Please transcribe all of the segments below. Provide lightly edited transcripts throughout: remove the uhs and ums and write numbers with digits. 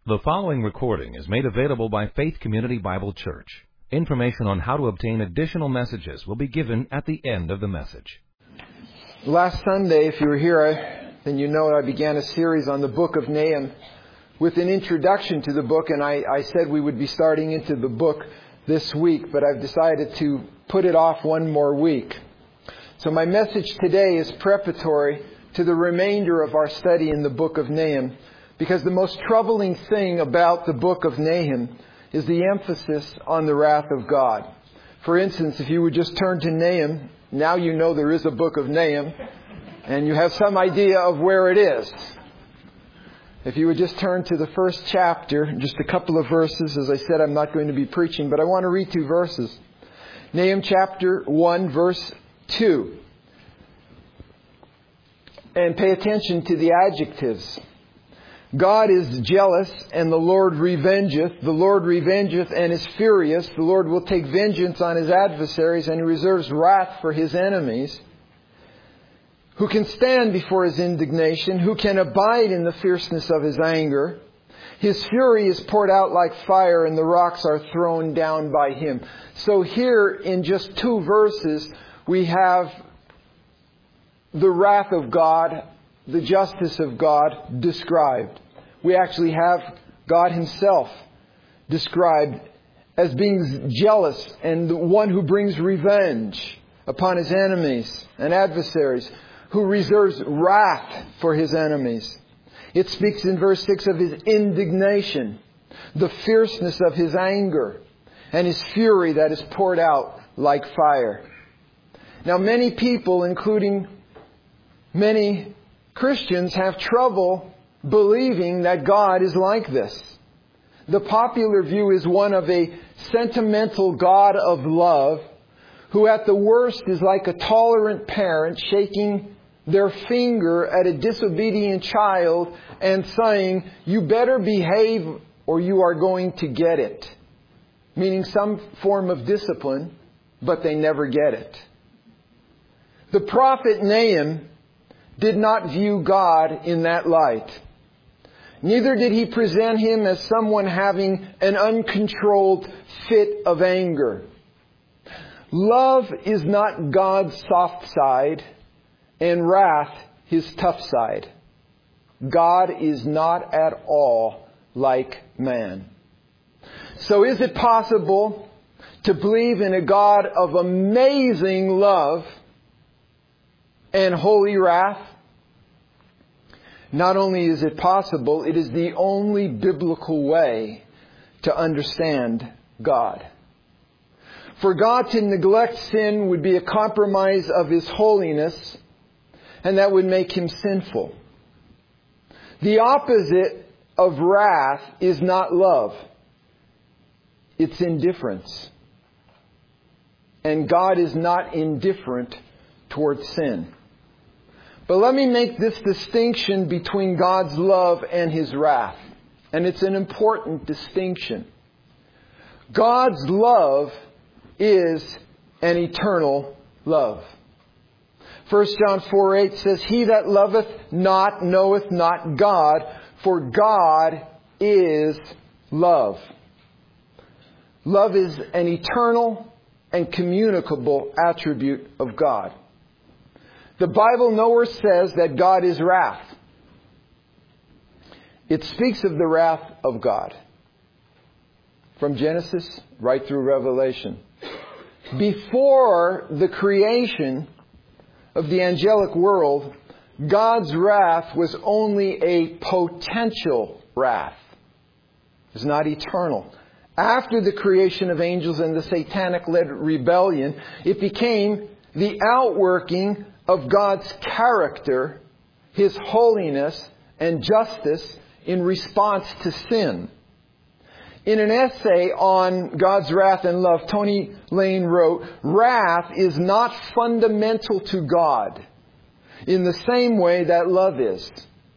The following recording is made available by Faith Community Bible Church. Information on how to obtain additional messages will be given at the end of the message. Last Sunday, if you were here, then you know I began a series on the book of Nahum with an introduction to the book, and I said we would be starting into the book this week, but I've decided to put it off one more week. So my message today is preparatory to the remainder of our study in the book of Nahum, because the most troubling thing about the book of Nahum is the emphasis on the wrath of God. For instance, if you would just turn to Nahum, now you know there is a book of Nahum, and you have some idea of where it is. If you would just turn to the first chapter, just a couple of verses. As I said, I'm not going to be preaching, but I want to read 2 verses. Nahum chapter 1, verse 2. And pay attention to the adjectives. God is jealous, and the Lord revengeth. The Lord revengeth and is furious. The Lord will take vengeance on His adversaries, and He reserves wrath for His enemies. Who can stand before His indignation? Who can abide in the fierceness of His anger? His fury is poured out like fire, and the rocks are thrown down by Him. So here, in just 2 verses, we have the wrath of God, the justice of God described. We actually have God Himself described as being jealous and the one who brings revenge upon His enemies and adversaries, who reserves wrath for His enemies. It speaks in verse 6 of His indignation, the fierceness of His anger, and His fury that is poured out like fire. Now, many people, including many Christians, have trouble believing that God is like this. The popular view is one of a sentimental God of love, who at the worst is like a tolerant parent shaking their finger at a disobedient child and saying, "You better behave or you are going to get it." Meaning some form of discipline, but they never get it. The prophet Nahum did not view God in that light. Neither did he present Him as someone having an uncontrolled fit of anger. Love is not God's soft side, and wrath His tough side. God is not at all like man. So is it possible to believe in a God of amazing love and holy wrath? Not only is it possible, it is the only biblical way to understand God. For God to neglect sin would be a compromise of His holiness, and that would make Him sinful. The opposite of wrath is not love. It's indifference. And God is not indifferent towards sin. But let me make this distinction between God's love and His wrath. And it's an important distinction. God's love is an eternal love. 1 John 4:8 says, "He that loveth not knoweth not God, for God is love." Love is an eternal and communicable attribute of God. The Bible nowhere says that God is wrath. It speaks of the wrath of God. From Genesis right through Revelation. Before the creation of the angelic world, God's wrath was only a potential wrath. It was not eternal. After the creation of angels and the satanic-led rebellion, it became the outworking of God's character, His holiness and justice in response to sin. In an essay on God's wrath and love, Tony Lane wrote, "Wrath is not fundamental to God in the same way that love is."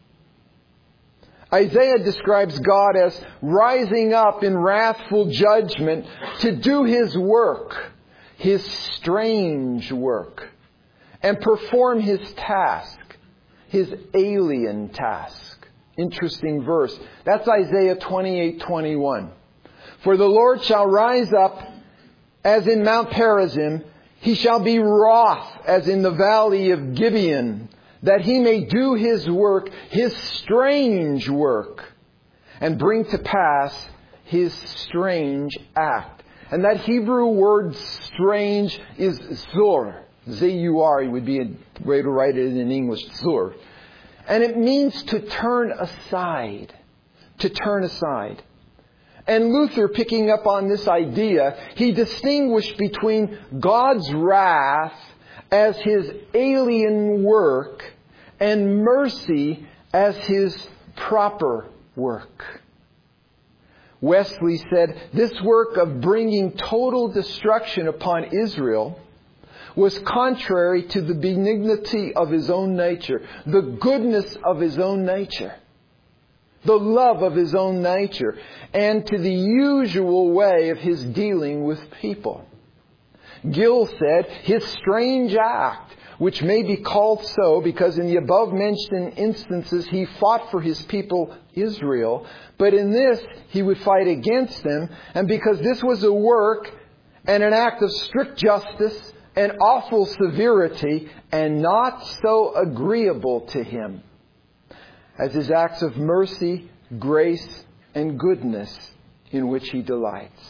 Isaiah describes God as rising up in wrathful judgment to do His work, His strange work, and perform His task, His alien task interesting verse. That's Isaiah 28:21. For the Lord shall rise up as in Mount Perazim. He shall be wroth as in the valley of Gibeon, that he may do his work, his strange work, and bring to pass his strange act. And that Hebrew word strange is zur. Z-U-R would be a way to write it in English, zur. And it means to turn aside. To turn aside. And Luther, picking up on this idea, he distinguished between God's wrath as His alien work and mercy as His proper work. Wesley said, this work of bringing total destruction upon Israel was contrary to the benignity of His own nature, the goodness of His own nature, the love of His own nature, and to the usual way of His dealing with people. Gill said, his strange act, which may be called so because in the above mentioned instances He fought for His people Israel, but in this He would fight against them, and because this was a work and an act of strict justice and awful severity, and not so agreeable to Him as His acts of mercy, grace, and goodness in which He delights.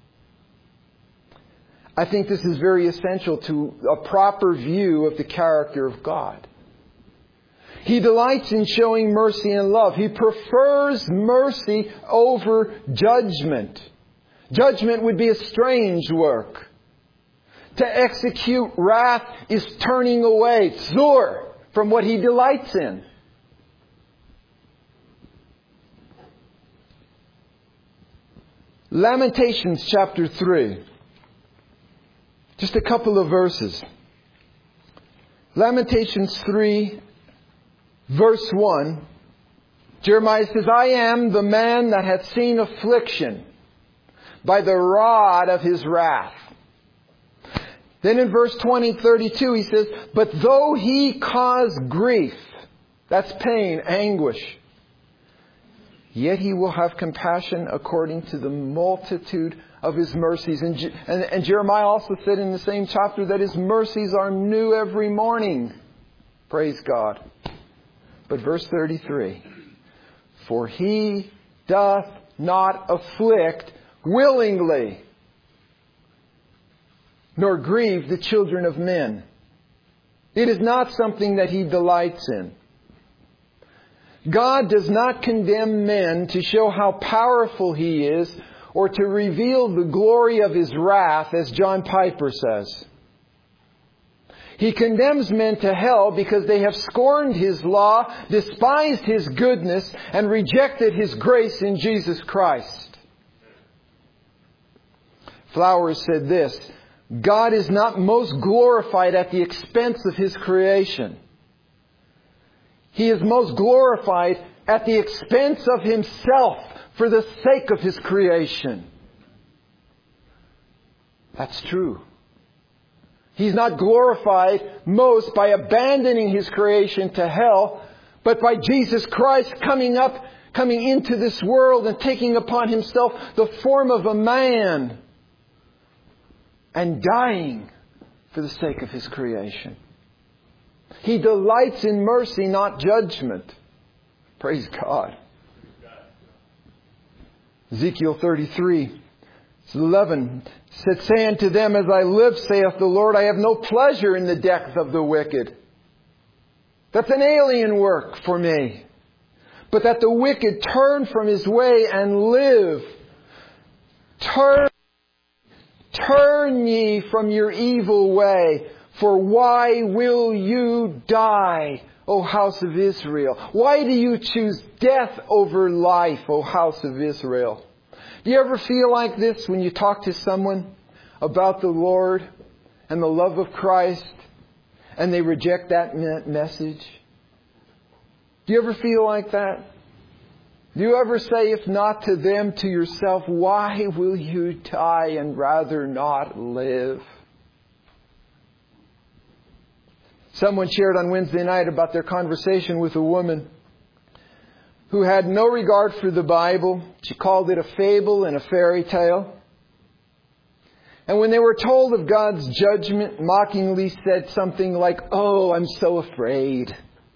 I think this is very essential to a proper view of the character of God. He delights in showing mercy and love. He prefers mercy over judgment. Judgment would be a strange work. To execute wrath is turning away, zur, from what He delights in. Lamentations chapter 3. Just a couple of verses. Lamentations 3, verse 1. Jeremiah says, I am the man that hath seen affliction by the rod of His wrath. Then in verse 32, he says, but though He cause grief, that's pain, anguish, yet He will have compassion according to the multitude of His mercies. And Jeremiah also said in the same chapter that His mercies are new every morning. Praise God. But verse 33, for He doth not afflict willingly, nor grieve the children of men. It is not something that He delights in. God does not condemn men to show how powerful He is or to reveal the glory of His wrath, as John Piper says. He condemns men to hell because they have scorned His law, despised His goodness, and rejected His grace in Jesus Christ. Flowers said this, God is not most glorified at the expense of His creation. He is most glorified at the expense of Himself for the sake of His creation. That's true. He's not glorified most by abandoning His creation to hell, but by Jesus Christ coming into this world and taking upon Himself the form of a man and dying for the sake of His creation. He delights in mercy, not judgment. Praise God. Ezekiel 33, 11 said, say unto them, as I live, saith the Lord, I have no pleasure in the death of the wicked. That's an alien work for me. But that the wicked turn from his way and live. Turn ye from your evil way, for why will you die, O house of Israel? Why do you choose death over life, O house of Israel? Do you ever feel like this when you talk to someone about the Lord and the love of Christ and they reject that message? Do you ever feel like that? Do you ever say, if not to them, to yourself, why will you die and rather not live? Someone shared on Wednesday night about their conversation with a woman who had no regard for the Bible. She called it a fable and a fairy tale. And when they were told of God's judgment, mockingly said something like, "Oh, I'm so afraid."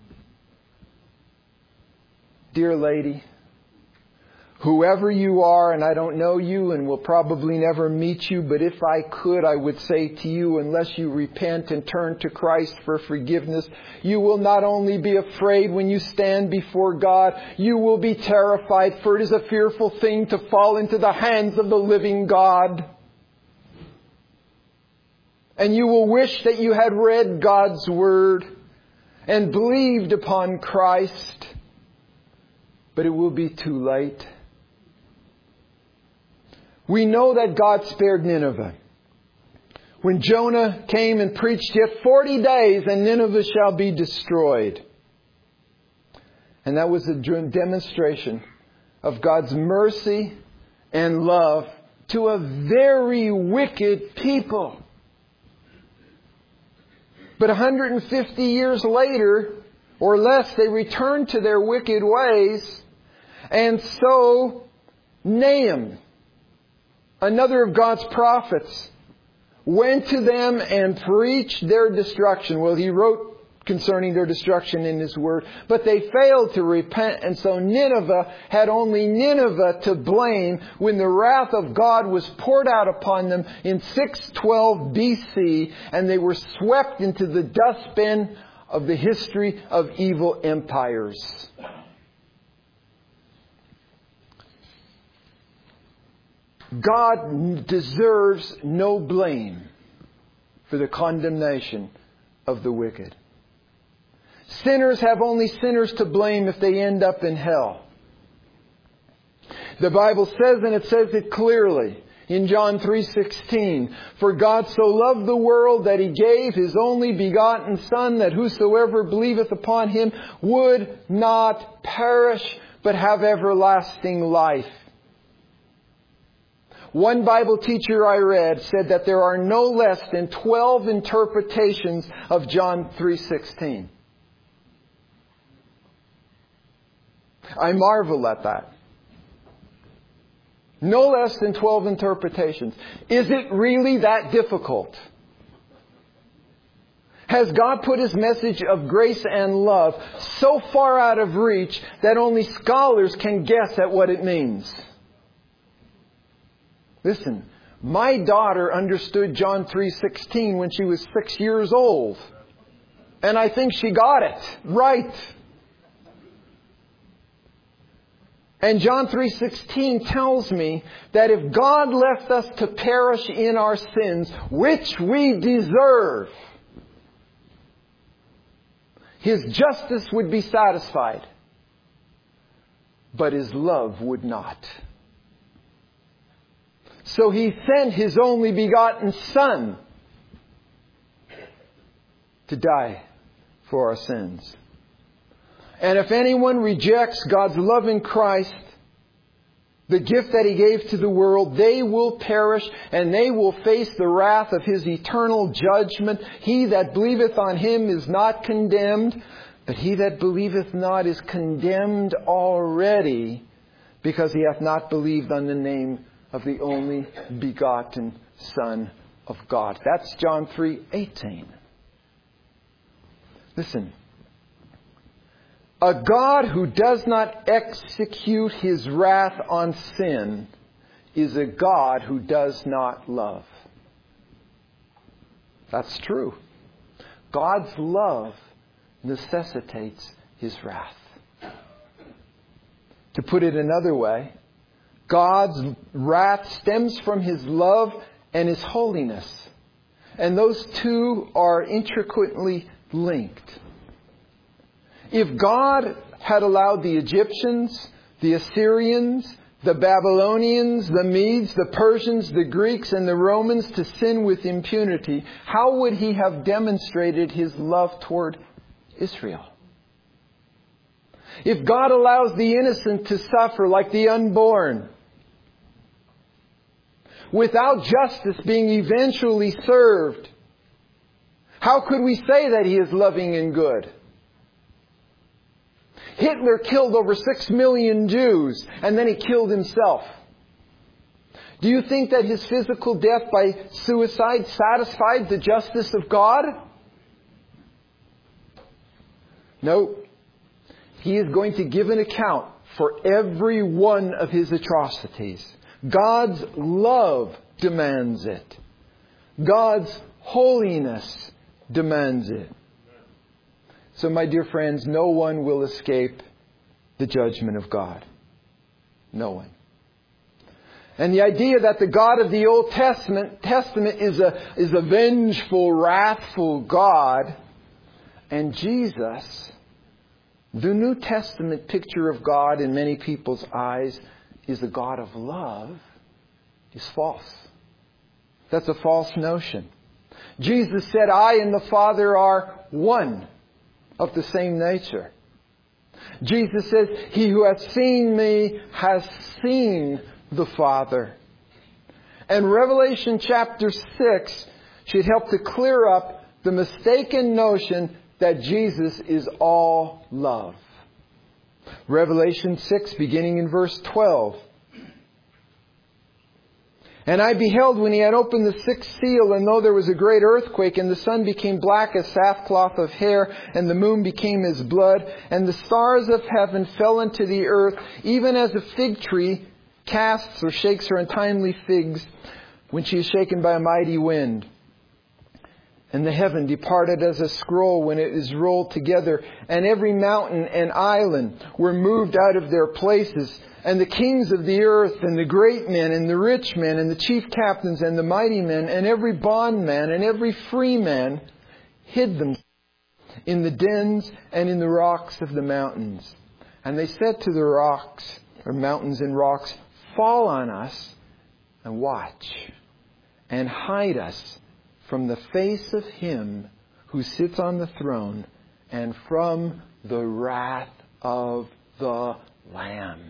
Dear lady, whoever you are, and I don't know you and will probably never meet you, but if I could, I would say to you, unless you repent and turn to Christ for forgiveness, you will not only be afraid when you stand before God, you will be terrified, for it is a fearful thing to fall into the hands of the living God. And you will wish that you had read God's Word and believed upon Christ, but it will be too late. We know that God spared Nineveh. When Jonah came and preached, "Yet 40 days and Nineveh shall be destroyed." And that was a demonstration of God's mercy and love to a very wicked people. But 150 years later, or less, they returned to their wicked ways. And so Nahum, another of God's prophets, went to them and preached their destruction. Well, he wrote concerning their destruction in his word, but they failed to repent, and so Nineveh had only Nineveh to blame when the wrath of God was poured out upon them in 612 BC, and they were swept into the dustbin of the history of evil empires. God deserves no blame for the condemnation of the wicked. Sinners have only sinners to blame if they end up in hell. The Bible says, and it says it clearly in John 3:16, "For God so loved the world that He gave His only begotten Son, that whosoever believeth upon Him would not perish, but have everlasting life." One Bible teacher I read said that there are no less than 12 interpretations of John 3:16. I marvel at that. No less than 12 interpretations. Is it really that difficult? Has God put His message of grace and love so far out of reach that only scholars can guess at what it means? Listen, my daughter understood John 3:16 when she was 6 years old. And I think she got it right. And John 3:16 tells me that if God left us to perish in our sins, which we deserve, His justice would be satisfied, but His love would not. So He sent His only begotten Son to die for our sins. And if anyone rejects God's love in Christ, the gift that He gave to the world, they will perish and they will face the wrath of His eternal judgment. He that believeth on Him is not condemned, but he that believeth not is condemned already, because he hath not believed on the name of the only begotten Son of God. That's John 3:18. Listen. A God who does not execute His wrath on sin is a God who does not love. That's true. God's love necessitates His wrath. To put it another way, God's wrath stems from His love and His holiness. And those two are intricately linked. If God had allowed the Egyptians, the Assyrians, the Babylonians, the Medes, the Persians, the Greeks, and the Romans to sin with impunity, how would He have demonstrated His love toward Israel? If God allows the innocent to suffer like the unborn, without justice being eventually served, how could we say that He is loving and good? Hitler killed over 6 million Jews, and then he killed himself. Do you think that his physical death by suicide satisfied the justice of God? No. He is going to give an account for every one of his atrocities. God's love demands it. God's holiness demands it. So, my dear friends, no one will escape the judgment of God. No one. And the idea that the God of the Old Testament is a vengeful, wrathful God, and Jesus, the New Testament picture of God in many people's eyes, is a God of love, is false. That's a false notion. Jesus said, I and the Father are one, of the same nature. Jesus says, he who has seen me has seen the Father. And Revelation chapter 6 should help to clear up the mistaken notion that Jesus is all love. Revelation 6, beginning in verse 12. And I beheld when he had opened the sixth seal, and though there was a great earthquake, and the sun became black as sackcloth of hair, and the moon became as blood, and the stars of heaven fell into the earth, even as a fig tree casts or shakes her untimely figs when she is shaken by a mighty wind. And the heaven departed as a scroll when it is rolled together, and every mountain and island were moved out of their places. And the kings of the earth, and the great men, and the rich men, and the chief captains, and the mighty men, and every bondman, and every free man, hid themselves in the dens and in the rocks of the mountains. And they said to the rocks, or mountains and rocks, fall on us, and watch, and hide us from the face of Him who sits on the throne, and from the wrath of the Lamb.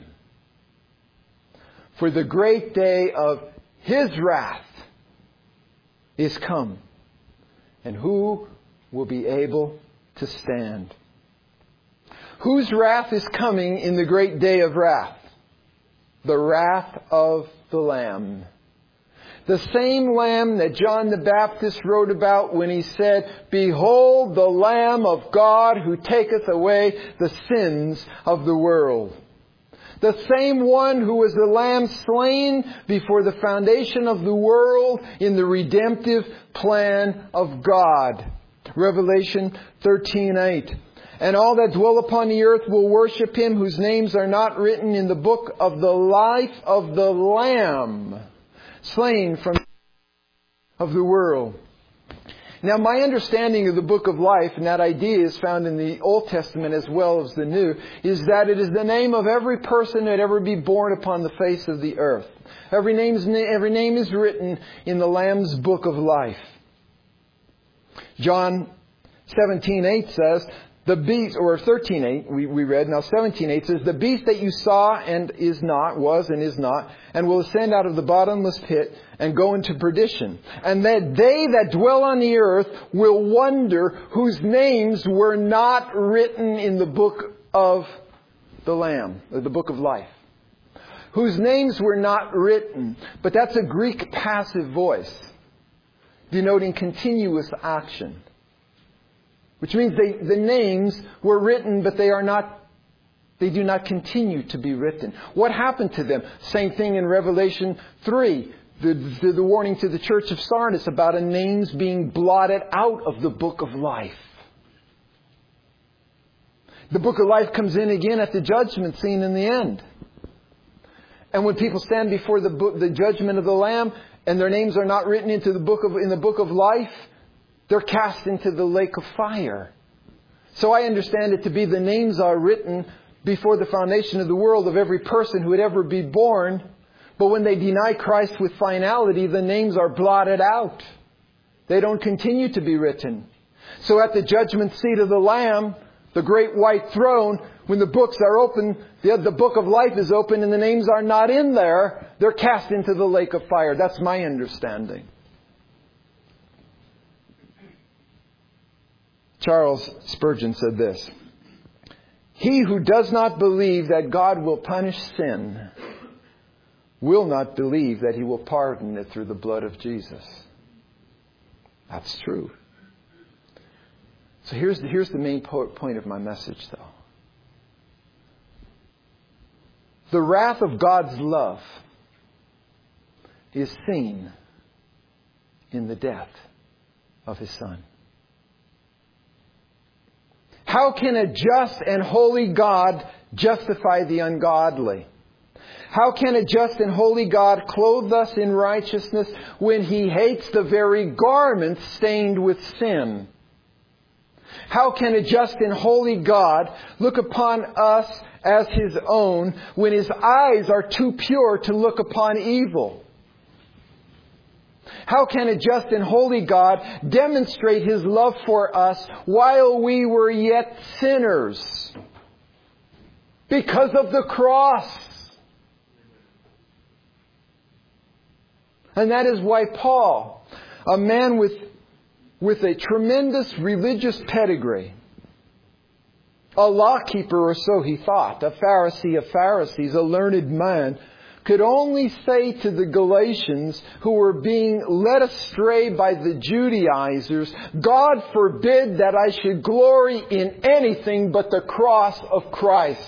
For the great day of His wrath is come. And who will be able to stand? Whose wrath is coming in the great day of wrath? The wrath of the Lamb. The same Lamb that John the Baptist wrote about when he said, Behold the Lamb of God who taketh away the sins of the world. The same one who was the Lamb slain before the foundation of the world in the redemptive plan of God. Revelation 13:8. And all that dwell upon the earth will worship Him whose names are not written in the book of the life of the Lamb, slain from of the world. Now, my understanding of the book of life, and that idea is found in the Old Testament as well as the New, is that it is the name of every person that ever be born upon the face of the earth. Every name is written in the Lamb's book of life. John 17:8 says, the beast, or 13:8 we read, now 17:8 says, the beast that you saw and is not, was and is not, and will ascend out of the bottomless pit and go into perdition. And that they that dwell on the earth will wonder whose names were not written in the book of the Lamb, or the book of life. Whose names were not written. But that's a Greek passive voice, denoting continuous action. Which means the names were written, but they do not continue to be written. What happened to them? Same thing in Revelation 3. The warning to the church of Sardis about a names being blotted out of the book of life. The book of life comes in again at the judgment scene in the end. And when people stand before the judgment of the Lamb, and their names are not written in the book of life, they're cast into the lake of fire. So I understand it to be the names are written before the foundation of the world of every person who would ever be born. But when they deny Christ with finality, the names are blotted out. They don't continue to be written. So at the judgment seat of the Lamb, the great white throne, when the books are open, the book of life is open and the names are not in there, they're cast into the lake of fire. That's my understanding. Charles Spurgeon said this, He who does not believe that God will punish sin will not believe that He will pardon it through the blood of Jesus. That's true. So here's the main point of my message, though. The wrath of God's love is seen in the death of His Son. How can a just and holy God justify the ungodly? How can a just and holy God clothe us in righteousness when He hates the very garments stained with sin? How can a just and holy God look upon us as His own when His eyes are too pure to look upon evil? How can a just and holy God demonstrate His love for us while we were yet sinners? Because of the cross. And that is why Paul, a man with a tremendous religious pedigree, a lawkeeper or so he thought, a Pharisee of Pharisees, a learned man, could only say to the Galatians who were being led astray by the Judaizers, God forbid that I should glory in anything but the cross of Christ.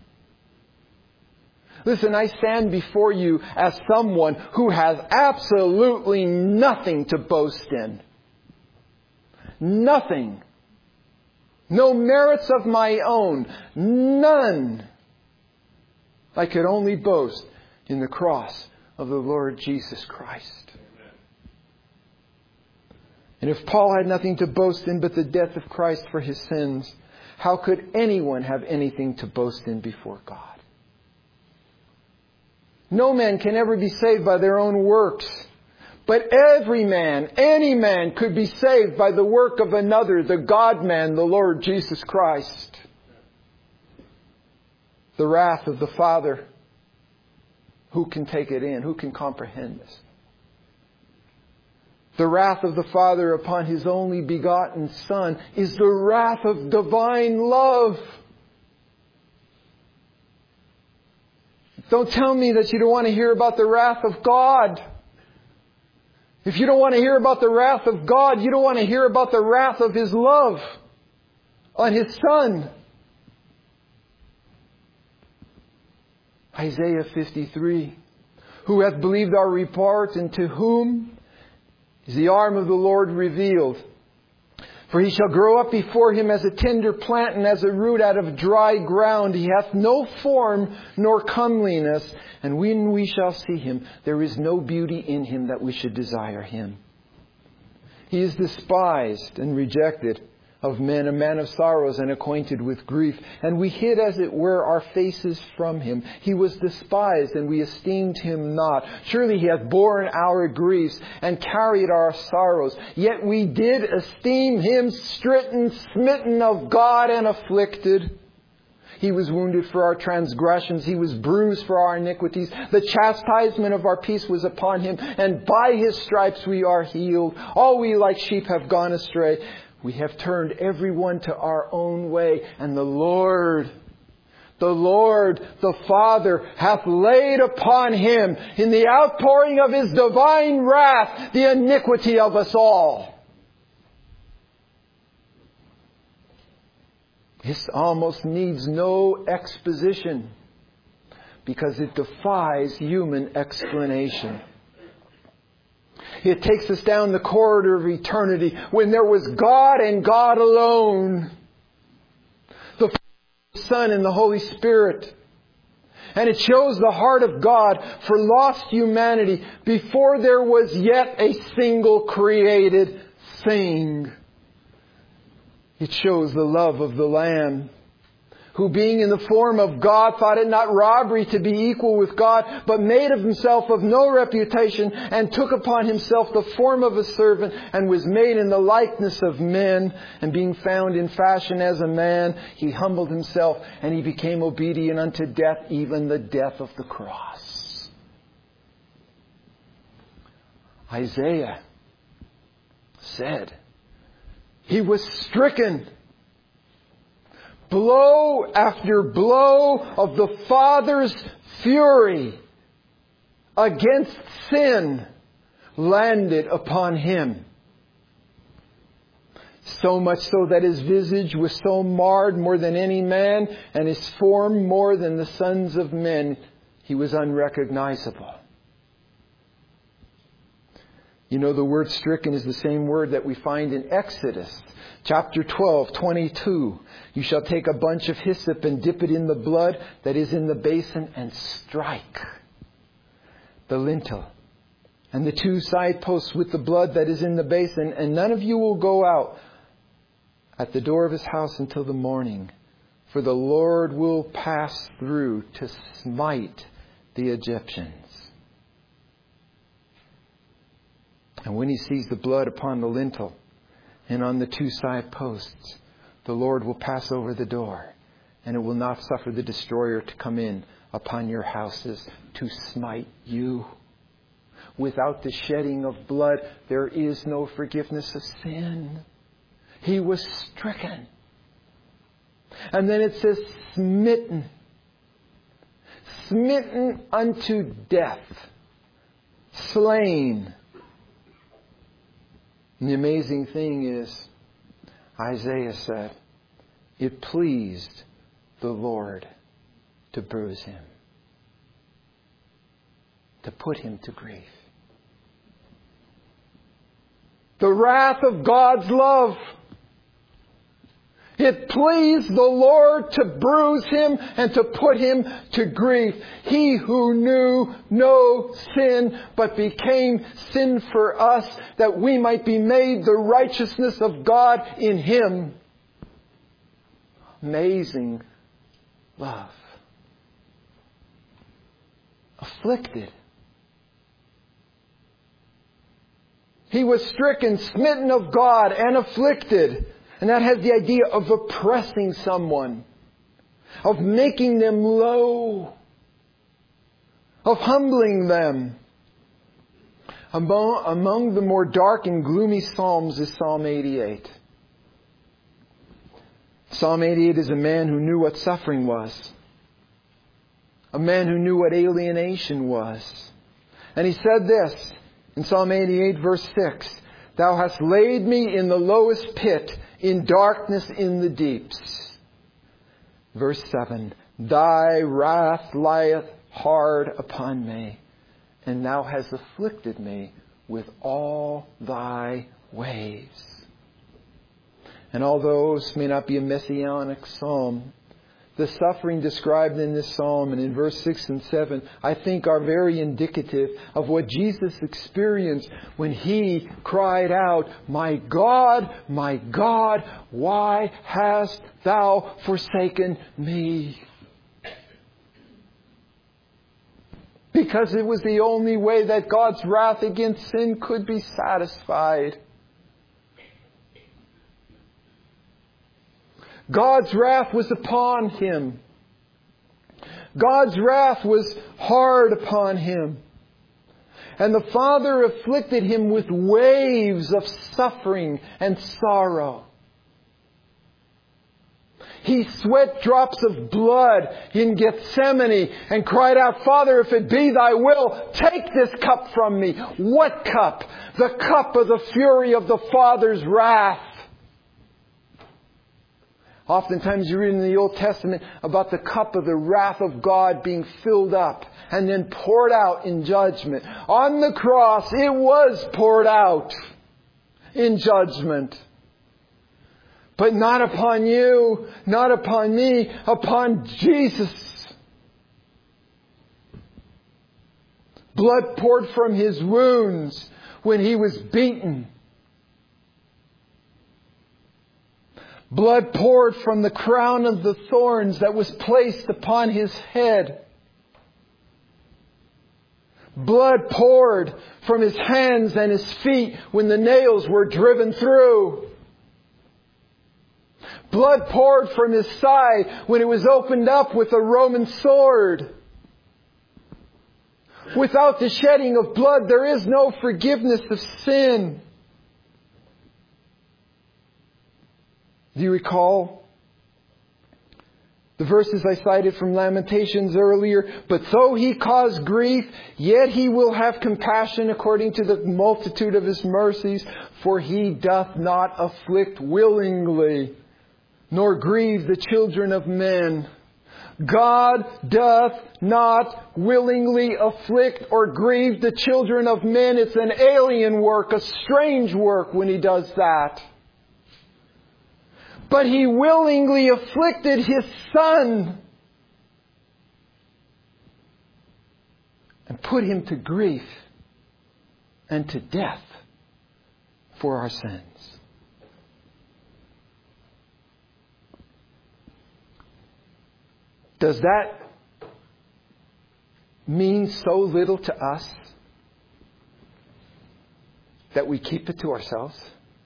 Listen, I stand before you as someone who has absolutely nothing to boast in. Nothing. No merits of my own. None. I could only boast in the cross of the Lord Jesus Christ. And if Paul had nothing to boast in but the death of Christ for his sins, how could anyone have anything to boast in before God? No man can ever be saved by their own works. But every man, any man, could be saved by the work of another, the God-man, the Lord Jesus Christ. The wrath of the Father. Who can take it in? Who can comprehend this? The wrath of the Father upon His only begotten Son is the wrath of divine love. Don't tell me that you don't want to hear about the wrath of God. If you don't want to hear about the wrath of God, you don't want to hear about the wrath of His love on His Son. Isaiah 53. Who hath believed our report, and to whom is the arm of the Lord revealed? For he shall grow up before Him as a tender plant, and as a root out of dry ground. He hath no form nor comeliness. And when we shall see Him, there is no beauty in Him that we should desire Him. He is despised and rejected of men, a man of sorrows and acquainted with grief. And we hid, as it were, our faces from Him. He was despised, and we esteemed Him not. Surely He hath borne our griefs and carried our sorrows. Yet we did esteem Him stricken, smitten of God, and afflicted. He was wounded for our transgressions. He was bruised for our iniquities. The chastisement of our peace was upon Him, and by His stripes we are healed. All we like sheep have gone astray. We have turned everyone to our own way, and the Lord, the Father, hath laid upon Him, in the outpouring of His divine wrath, the iniquity of us all. This almost needs no exposition, because it defies human explanation. It takes us down the corridor of eternity when there was God and God alone. The Son and the Holy Spirit. And it shows the heart of God for lost humanity before there was yet a single created thing. It shows the love of the Lamb, who being in the form of God thought it not robbery to be equal with God, but made of Himself of no reputation, and took upon Himself the form of a servant, and was made in the likeness of men. And being found in fashion as a man, He humbled Himself, and He became obedient unto death, even the death of the cross. Isaiah said, He was stricken, blow after blow of the Father's fury against sin landed upon Him. So much so that His visage was so marred more than any man, and His form more than the sons of men. He was unrecognizable. You know, the word stricken is the same word that we find in Exodus chapter 12:22. You shall take a bunch of hyssop and dip it in the blood that is in the basin and strike the lintel and the 2 side posts with the blood that is in the basin, and none of you will go out at the door of his house until the morning, for the Lord will pass through to smite the Egyptians. And when He sees the blood upon the lintel and on the 2 side posts, the Lord will pass over the door, and it will not suffer the destroyer to come in upon your houses to smite you. Without the shedding of blood, there is no forgiveness of sin. He was stricken. And then it says smitten. Smitten unto death. Slain. And the amazing thing is, Isaiah said, it pleased the Lord to bruise Him, to put Him to grief. The wrath of God's love. It pleased the Lord to bruise Him and to put Him to grief. He who knew no sin but became sin for us, that we might be made the righteousness of God in Him. Amazing love. Afflicted. He was stricken, smitten of God, and afflicted. And that has the idea of oppressing someone, of making them low, of humbling them. Among the more dark and gloomy Psalms is Psalm 88. Psalm 88 is a man who knew what suffering was. A man who knew what alienation was. And he said this in Psalm 88 verse 6, Thou hast laid me in the lowest pit, in darkness in the deeps. Verse 7, Thy wrath lieth hard upon me, and Thou hast afflicted me with all Thy ways. And although this may not be a messianic psalm, the suffering described in this psalm and in verse 6 and 7, I think are very indicative of what Jesus experienced when He cried out, my God, why hast Thou forsaken me? Because it was the only way that God's wrath against sin could be satisfied. God's wrath was upon Him. God's wrath was hard upon Him. And the Father afflicted Him with waves of suffering and sorrow. He sweat drops of blood in Gethsemane and cried out, Father, if it be Thy will, take this cup from me. What cup? The cup of the fury of the Father's wrath. Oftentimes you read in the Old Testament about the cup of the wrath of God being filled up and then poured out in judgment. On the cross, it was poured out in judgment. But not upon you, not upon me, upon Jesus. Blood poured from His wounds when He was beaten. Blood poured from the crown of the thorns that was placed upon His head. Blood poured from His hands and His feet when the nails were driven through. Blood poured from His side when it was opened up with a Roman sword. Without the shedding of blood, there is no forgiveness of sin. Do you recall The verses I cited from Lamentations earlier. But though he cause grief, yet he will have compassion according to the multitude of his mercies. For he doth not afflict willingly, nor grieve the children of men. God doth not willingly afflict or grieve the children of men. It's an alien work, a strange work when he does that. But he willingly afflicted his Son and put him to grief and to death for our sins. Does that mean so little to us that we keep it to ourselves?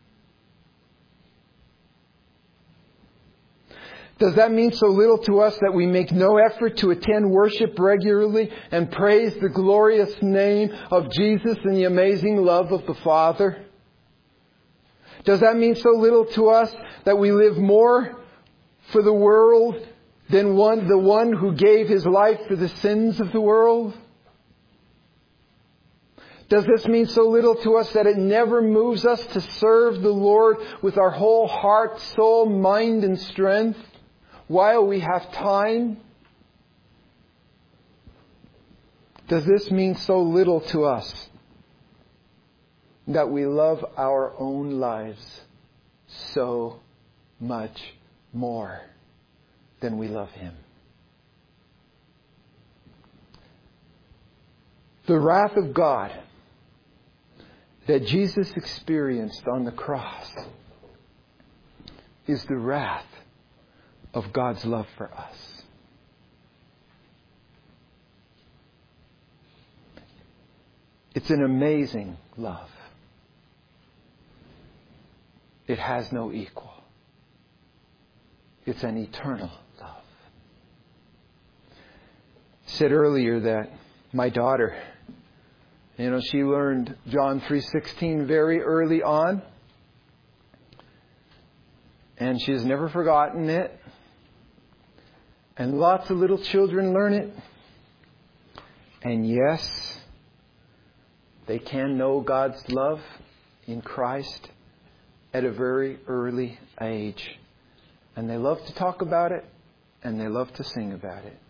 Does that mean so little to us that we make no effort to attend worship regularly and praise the glorious name of Jesus and the amazing love of the Father? Does that mean so little to us that we live more for the world than the one who gave his life for the sins of the world? Does this mean so little to us that it never moves us to serve the Lord with our whole heart, soul, mind, and strength while we have time? Does this mean so little to us that we love our own lives so much more than we love Him? The wrath of God that Jesus experienced on the cross is the wrath of God's love for us. It's an amazing love. It has no equal. It's an eternal love. I said earlier that my daughter, she learned John 3:16 very early on. And she has never forgotten it. And lots of little children learn it. And yes, they can know God's love in Christ at a very early age. And they love to talk about it, and they love to sing about it.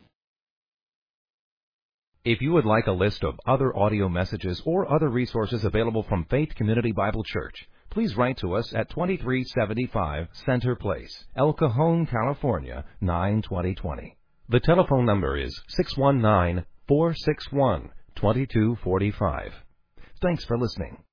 If you would like a list of other audio messages or other resources available from Faith Community Bible Church, please write to us at 2375 Center Place, El Cajon, California, 92020. The telephone number is 619-461-2245. Thanks for listening.